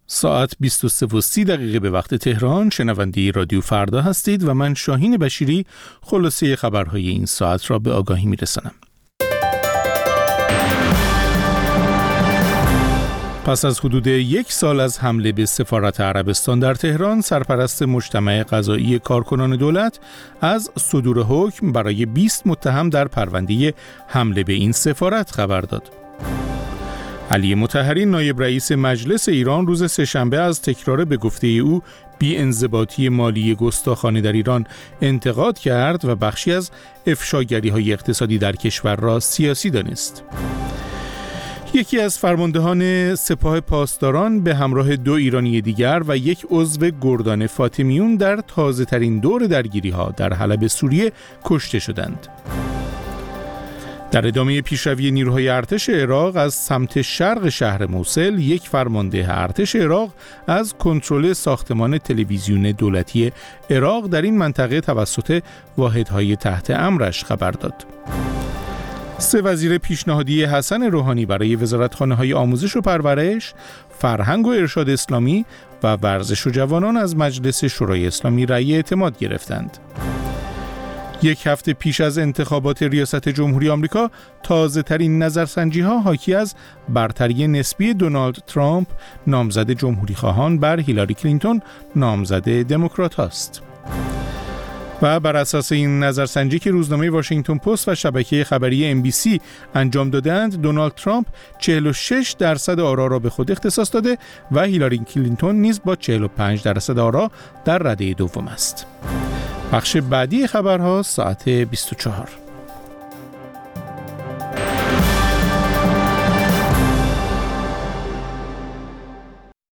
ساعت 23:30 به وقت تهران. شنونده رادیو فردا هستید و من شاهین بشیری خلاصه خبرهای این ساعت را به آگاهی میرسانم. پس از حدود 1 سال از حمله به سفارت عربستان در تهران، سرپرست مجتمع قضایی کارکنان دولت از صدور حکم برای 20 متهم در پرونده حمله به این سفارت خبر داد. علی مطهری نایب رئیس مجلس ایران روز سه‌شنبه از تکرار به گفته او بی‌انضباطی مالی گستاخانه در ایران انتقاد کرد و بخشی از افشاگری‌های اقتصادی در کشور را سیاسی دانست. یکی از فرماندهان سپاه پاسداران به همراه 2 ایرانی دیگر و یک عضو گردان فاطمیون در تازه‌ترین دور درگیری‌ها در حلب سوریه کشته شدند. در ادامه پیشروی نیروهای ارتش عراق از سمت شرق شهر موصل، یک فرمانده ارتش عراق از کنترل ساختمان تلویزیون دولتی عراق در این منطقه توسط واحدهای تحت امرش خبر داد. 3 وزیر پیشنهادی حسن روحانی برای وزارتخانه‌های آموزش و پرورش، فرهنگ و ارشاد اسلامی و ورزش و جوانان از مجلس شورای اسلامی رأی اعتماد گرفتند. 1 هفته پیش از انتخابات ریاست جمهوری آمریکا، تازه‌ترین نظرسنجی‌ها حاکی از برتری نسبی دونالد ترامپ نامزد جمهوری‌خواهان بر هیلاری کلینتون نامزد دموکرات است. و بر اساس این نظرسنجی که روزنامه واشنگتن پست و شبکه خبری NBC انجام دادند، دونالد ترامپ 46% آرا را به خود اختصاص داده و هیلاری کلینتون نیز با 45% آرا در رده دوم است. بخش بعدی خبرها ساعت 24.